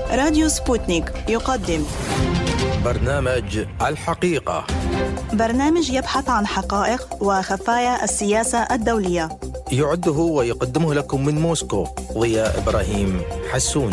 راديو سبوتنيك يقدم برنامج الحقيقة، برنامج يبحث عن حقائق وخفايا السياسة الدولية. يعده ويقدمه لكم من موسكو ضياء إبراهيم حسون.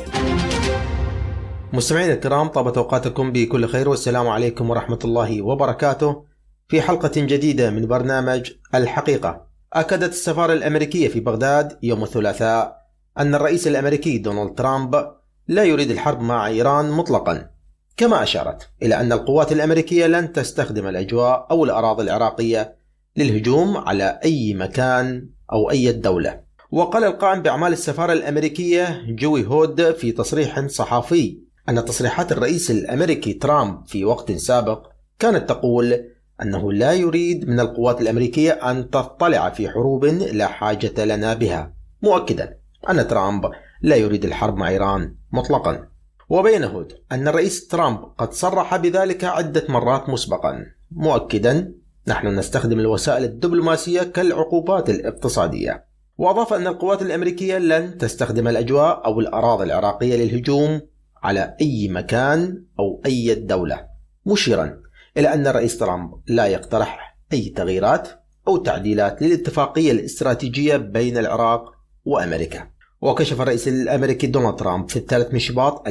مستمعين الكرام، طابت أوقاتكم بكل خير والسلام عليكم ورحمة الله وبركاته. في حلقة جديدة من برنامج الحقيقة، أكدت السفارة الأمريكية في بغداد يوم الثلاثاء أن الرئيس الأمريكي دونالد ترامب لا يريد الحرب مع إيران مطلقا، كما أشارت إلى أن القوات الأمريكية لن تستخدم الأجواء أو الأراضي العراقية للهجوم على أي مكان أو أي دولة. وقال القائم بأعمال السفارة الأمريكية جوي هود في تصريح صحفي أن تصريحات الرئيس الأمريكي ترامب في وقت سابق كانت تقول أنه لا يريد من القوات الأمريكية أن تطلع في حروب لا حاجة لنا بها، مؤكدا أن ترامب لا يريد الحرب مع إيران مطلقا. وبين هود أن الرئيس ترامب قد صرح بذلك عدة مرات مسبقا، مؤكدا نحن نستخدم الوسائل الدبلوماسية كالعقوبات الاقتصادية. وأضاف أن القوات الأمريكية لن تستخدم الأجواء أو الأراضي العراقية للهجوم على أي مكان أو أي دولة، مشيرا إلى أن الرئيس ترامب لا يقترح أي تغييرات أو تعديلات للاتفاقية الاستراتيجية بين العراق وأمريكا. وكشف الرئيس الأمريكي دونالد ترامب في 3 من شباط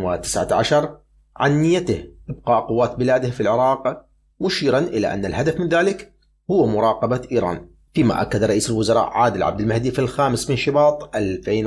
2019 عن نيته إبقاء قوات بلاده في العراق، مشيرا إلى أن الهدف من ذلك هو مراقبة إيران. فيما أكد رئيس الوزراء عادل عبد المهدي في 5 من شباط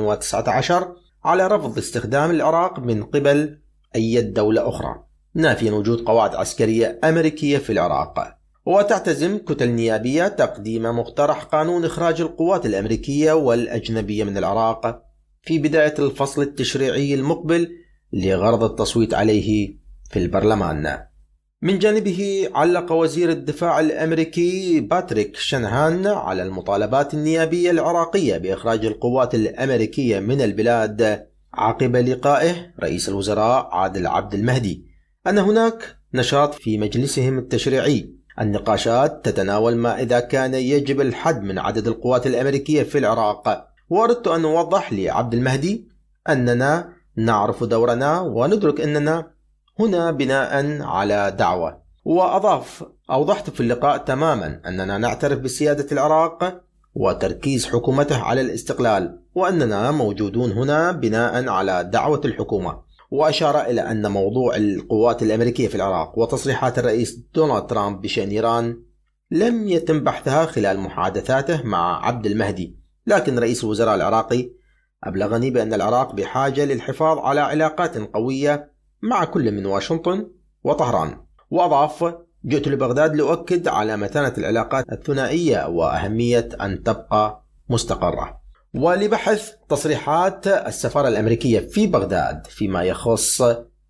2019 على رفض استخدام العراق من قبل أي دولة أخرى، نافيا وجود قواعد عسكرية أمريكية في العراق. وتعتزم كتل نيابية تقديم مقترح قانون إخراج القوات الأمريكية والأجنبية من العراق في بداية الفصل التشريعي المقبل لغرض التصويت عليه في البرلمان. من جانبه علق وزير الدفاع الأمريكي باتريك شنهان على المطالبات النيابية العراقية بإخراج القوات الأمريكية من البلاد عقب لقائه رئيس الوزراء عادل عبد المهدي أن هناك نشاط في مجلسهم التشريعي. النقاشات تتناول ما إذا كان يجب الحد من عدد القوات الأمريكية في العراق. وأردت أن أوضح لعبد المهدي أننا نعرف دورنا وندرك أننا هنا بناء على دعوة. وأضاف: أوضحت في اللقاء تماما أننا نعترف بسيادة العراق وتركيز حكومته على الاستقلال، وأننا موجودون هنا بناء على دعوة الحكومة. وأشار إلى أن موضوع القوات الأمريكية في العراق وتصريحات الرئيس دونالد ترامب بشأن إيران لم يتم بحثها خلال محادثاته مع عبد المهدي، لكن رئيس الوزراء العراقي أبلغني بأن العراق بحاجة للحفاظ على علاقات قوية مع كل من واشنطن وطهران. وأضاف: جئت لبغداد لأؤكد على متانة العلاقات الثنائية وأهمية أن تبقى مستقرة. ولبحث تصريحات السفارة الأمريكية في بغداد فيما يخص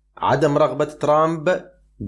عدم رغبة ترامب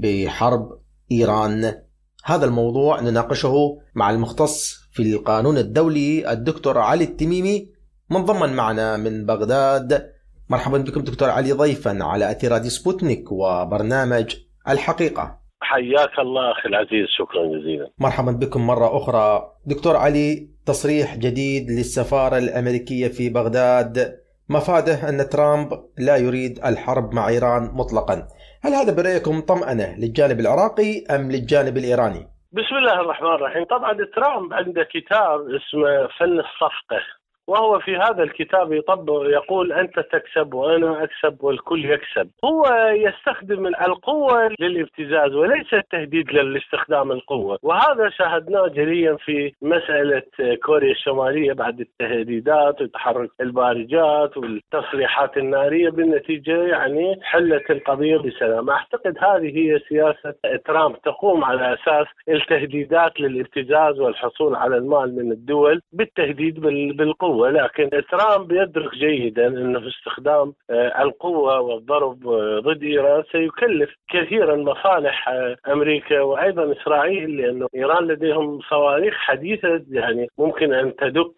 بحرب إيران، هذا الموضوع نناقشه مع المختص في القانون الدولي الدكتور علي التميمي، منضما معنا من بغداد. مرحبا بكم دكتور علي ضيفا على أثير راديو سبوتنيك وبرنامج الحقيقة. حياك الله أخي العزيز، شكرا جزيلا. مرحبا بكم مرة أخرى. دكتور علي، تصريح جديد للسفارة الأمريكية في بغداد مفاده أن ترامب لا يريد الحرب مع إيران مطلقا، هل هذا برأيكم طمأنة للجانب العراقي أم للجانب الإيراني؟ بسم الله الرحمن الرحيم. طبعا ترامب عنده كتاب اسمه فن الصفقة، وهو في هذا الكتاب يقول أنت تكسب وأنا أكسب والكل يكسب. هو يستخدم القوة للابتزاز وليس التهديد لاستخدام القوة، وهذا شاهدناه جليا في مسألة كوريا الشمالية بعد التهديدات وتحرك البارجات والتصريحات النارية. بالنتيجة يعني حلت القضية بسلام. أعتقد هذه هي سياسة ترامب، تقوم على أساس التهديدات للابتزاز والحصول على المال من الدول بالتهديد بالقوة. لكن ترامب يدرك جيدا أنه استخدام القوة والضرب ضد إيران سيكلف كثيرا مصالح أمريكا وأيضا إسرائيل، لأنه إيران لديهم صواريخ حديثة يعني ممكن أن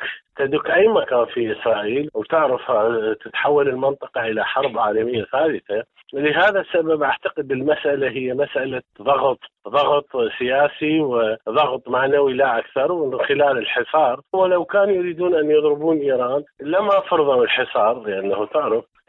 تدك أي مكان في إسرائيل، وتعرف تتحول المنطقة إلى حرب عالمية ثالثة. لهذا السبب أعتقد المسألة هي مسألة ضغط سياسي وضغط معنوي لا أكثر، ومن خلال الحصار. ولو كانوا يريدون أن يضربون إيران لما فرضوا الحصار، لأنه تعرف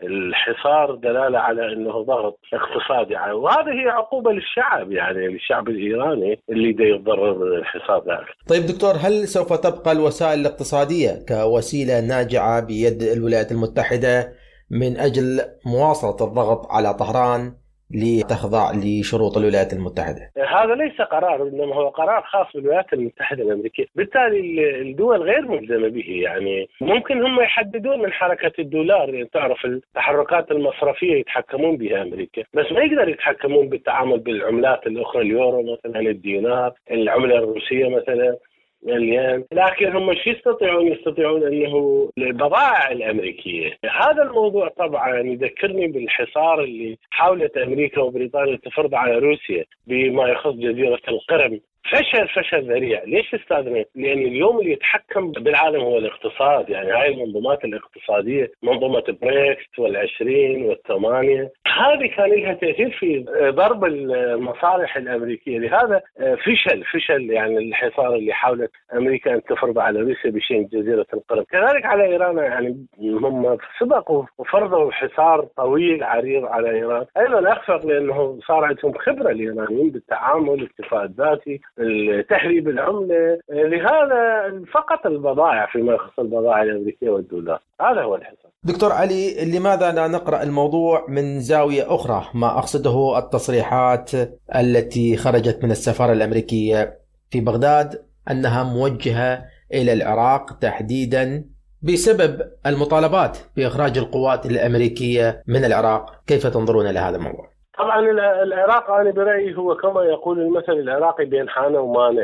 الحصار دلالة على أنه ضغط اقتصادي، وهذه هي عقوبة للشعب، يعني للشعب الإيراني اللي دا يتضرر من الحصار ذلك. طيب دكتور، هل سوف تبقى الوسائل الاقتصادية كوسيلة ناجعة بيد الولايات المتحدة من أجل مواصلة الضغط على طهران لتخضع لشروط الولايات المتحدة؟ هذا ليس قرار، إنما هو قرار خاص بالولايات المتحدة الأمريكية، بالتالي الدول غير ملزمة به. يعني ممكن هم يحددون من حركة الدولار، يعني تعرف التحركات المصرفية يتحكمون بها أمريكا، بس ما يقدر يتحكمون بالتعامل بالعملات الأخرى، اليورو مثلا، الدينار، العملة الروسية مثلا، الين. لكن هم شو يستطيعون أنه البضائع الأمريكية. هذا الموضوع طبعا يذكرني بالحصار اللي حاولت أمريكا وبريطانيا تفرض على روسيا بما يخص جزيرة القرم. فشل ذريع. ليش استاذنا؟ لأن اليوم اللي يتحكم بالعالم هو الاقتصاد. يعني هاي المنظومات الاقتصادية، منظومة بريكس وال20 وال8، هذه كان لها تأثير في ضرب المصالح الأمريكية. لهذا فشل يعني الحصار اللي حاولت أمريكا أن تفرض على روسيا بشأن جزيرة القرم. كذلك على إيران، يعني هم سبقوا وفرضوا حصار طويل عريض على إيران، أيضا أخفق لأنه صار عندهم خبرة الإيرانيين بالتعامل، الاكتفاء الذاتي، تهريب العملة. لهذا فقط البضائع، فيما يخص البضائع الأمريكية والدولار، هذا هو الحصار. دكتور علي، لماذا لا نقرأ الموضوع من زاوية أخرى؟ ما أقصده التصريحات التي خرجت من السفارة الأمريكية في بغداد أنها موجهة إلى العراق تحديدا بسبب المطالبات بإخراج القوات الأمريكية من العراق. كيف تنظرون لهذا الموضوع؟ طبعا العراق أنا برأيي هو كما يقول المثل العراقي بين حانة ومانة.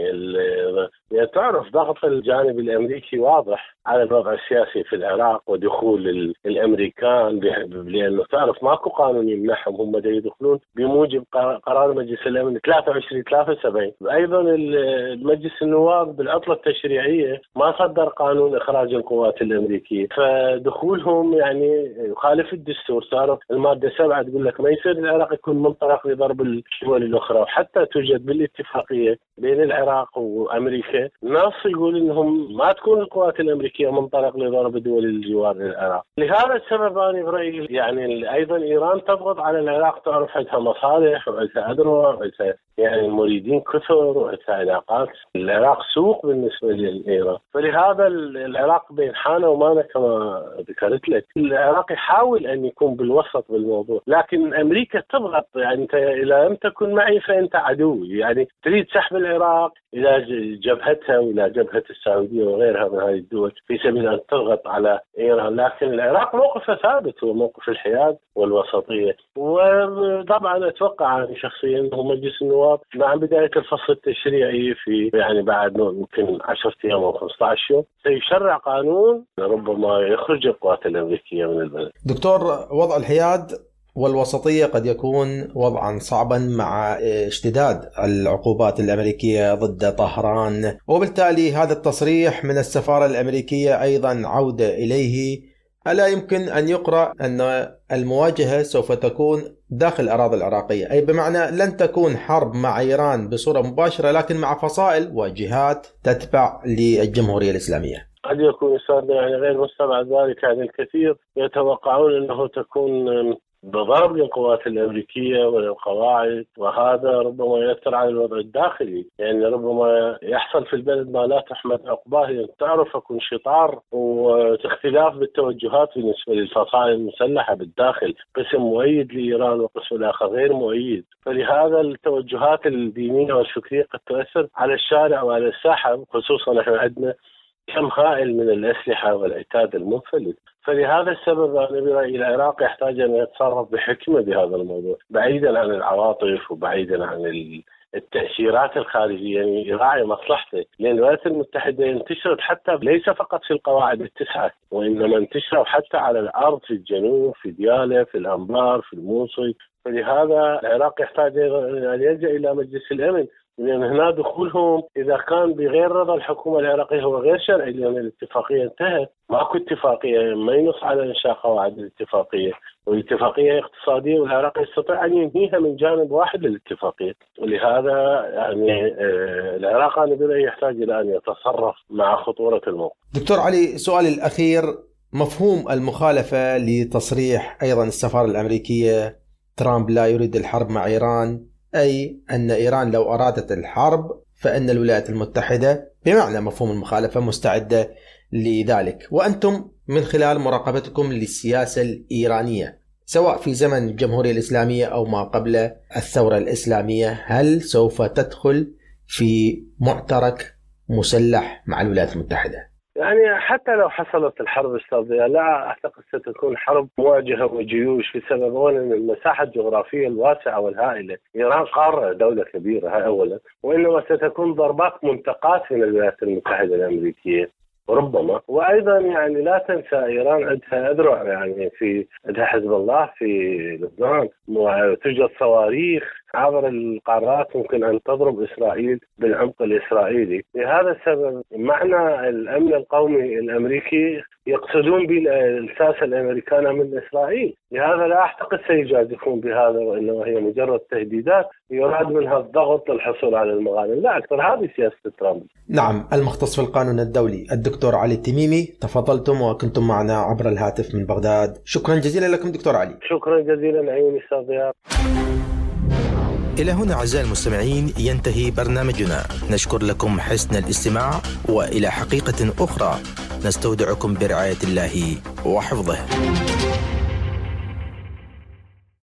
يعني تعرف ضغط الجانب الأمريكي واضح على الوضع السياسي في العراق ودخول الأمريكان، لأنه تعرف ماكو قانون يمنحهم، هم دا يدخلون بموجب قرار مجلس الأمن 2373. أيضا المجلس النواب بالعطلة التشريعية ما صدر قانون إخراج القوات الأمريكية، فدخولهم يعني يخالف الدستور. صارت المادة 7 تقول لك ما يصير العراق يكون منطلق لضرب الدول الأخرى، وحتى توجد بالاتفاقية بين العراق وأمريكا نص يقول إنهم ما تكون القوات الأمريكية منطلق لضرب دول الجوار للعراق. لهذا السبب أنا برأيي يعني أيضا إيران تضغط على العراق، تعرف عندها مصالح وعندها أذرع وعندها يعني مريدين كثر وعندها علاقات. العراق سوق بالنسبة لإيران، فلهذا العراق بين حانة ومانة كما ذكرت لك. العراق يحاول أن يكون بالوسط بالموضوع، لكن أمريكا تضغط. يعني أنت إذا لم تكن معي فأنت عدو، يعني تريد سحب العراق إلى جبهتها وإلى جبهة السعودية وغيرها من هذه الدول في سبيل أن تضغط على إيران. لكن العراق موقفه ثابت، هو موقف الحياد والوسطية. وطبعا أتوقع أنا شخصيا أنه مجلس النواب مع بداية الفصل التشريعي في يعني بعد يمكن 10 أيام أو 15 يوم سيشرع قانون ربما يخرج القوات الأمريكية من البلد. دكتور، وضع الحياد والوسطية قد يكون وضعا صعبا مع اشتداد العقوبات الأمريكية ضد طهران، وبالتالي هذا التصريح من السفارة الأمريكية أيضا عودة إليه. ألا يمكن أن يقرأ أن المواجهة سوف تكون داخل الأراضي العراقية، أي بمعنى لن تكون حرب مع إيران بصورة مباشرة، لكن مع فصائل وجهات تتبع للجمهورية الإسلامية؟ قد يكون يعني غير مستبعد ذلك. يعني الكثير يتوقعون أنه تكون بضرب للقوات الأمريكية وللقواعد، وهذا ربما يؤثر على الوضع الداخلي. يعني ربما يحصل في البلد ما لا تحمد عقباه. يعني تعرف يكون شطار واختلاف بالتوجهات بالنسبة للفصائل المسلحة بالداخل، قسم مؤيد لإيران وقسم الآخر غير مؤيد. فلهذا التوجهات الدينية والفكرية قد تؤثر على الشارع وعلى الساحة، خصوصا نحن عندنا كم هائل من الأسلحة والعتاد المنفلت. فلهذا السبب أنا برأيي العراق يحتاج أن يتصرف بحكمة بهذا الموضوع، بعيدا عن العواطف وبعيدا عن التأثيرات الخارجية. يعني يراعي مصلحته، لأن الولايات المتحدة انتشرت حتى ليس فقط في القواعد ال9، وإنما انتشرت حتى على الأرض في الجنوب، في ديالى، في الأنبار، في الموصل. فلهذا العراق يحتاج أن يلجأ إلى مجلس الأمن، لأن هنا دخولهم إذا كان بغير رضا الحكومة العراقية هو غير شرعي، لأن الاتفاقية انتهت. ماكو اتفاقية، ما ينص على إنشاء قواعد الاتفاقية، والاتفاقية اقتصادية، والعراق يستطيع أن ينهيها من جانب واحد للاتفاقية. ولهذا يعني العراق أنا برأيي يحتاج إلى أن يتصرف مع خطورة الموقف. دكتور علي، سؤالي الأخير مفهوم المخالفة لتصريح أيضا السفارة الأمريكية ترامب لا يريد الحرب مع إيران، أي أن إيران لو أرادت الحرب فإن الولايات المتحدة بمعنى مفهوم المخالفة مستعدة لذلك. وأنتم من خلال مراقبتكم للسياسة الإيرانية سواء في زمن الجمهورية الإسلامية أو ما قبل الثورة الإسلامية، هل سوف تدخل في معترك مسلح مع الولايات المتحدة؟ يعني حتى لو حصلت الحرب السعودية لا أعتقد ستكون حرب مواجهة وجيوش، بسبب أولا المساحة الجغرافية الواسعة والهائلة. إيران قارة دولة كبيرة أولا، وإنما ستكون ضربات منتقاة من الولايات المتحدة الأمريكية ربما. وأيضا يعني لا تنسى إيران عندها أذرع، يعني في عندها حزب الله في لبنان، وتوجد صواريخ عبر القارات ممكن أن تضرب إسرائيل بالعمق الإسرائيلي. لهذا السبب معنى الأمن القومي الأمريكي يقصدون بالساسة الأمريكان من إسرائيل. لهذا لا أعتقد سيجازفون بهذا، وإنما هي مجرد تهديدات يراد منها الضغط للحصول على المغانم، لا أكثر. هذه سياسة ترامب. نعم. المختص في القانون الدولي الدكتور علي التميمي، تفضلتم وكنتم معنا عبر الهاتف من بغداد. شكرا جزيلا لكم دكتور علي. شكرا جزيلا عيوني صديق. إلى هنا أعزائي المستمعين ينتهي برنامجنا، نشكر لكم حسن الاستماع، وإلى حقيقة أخرى نستودعكم برعاية الله وحفظه.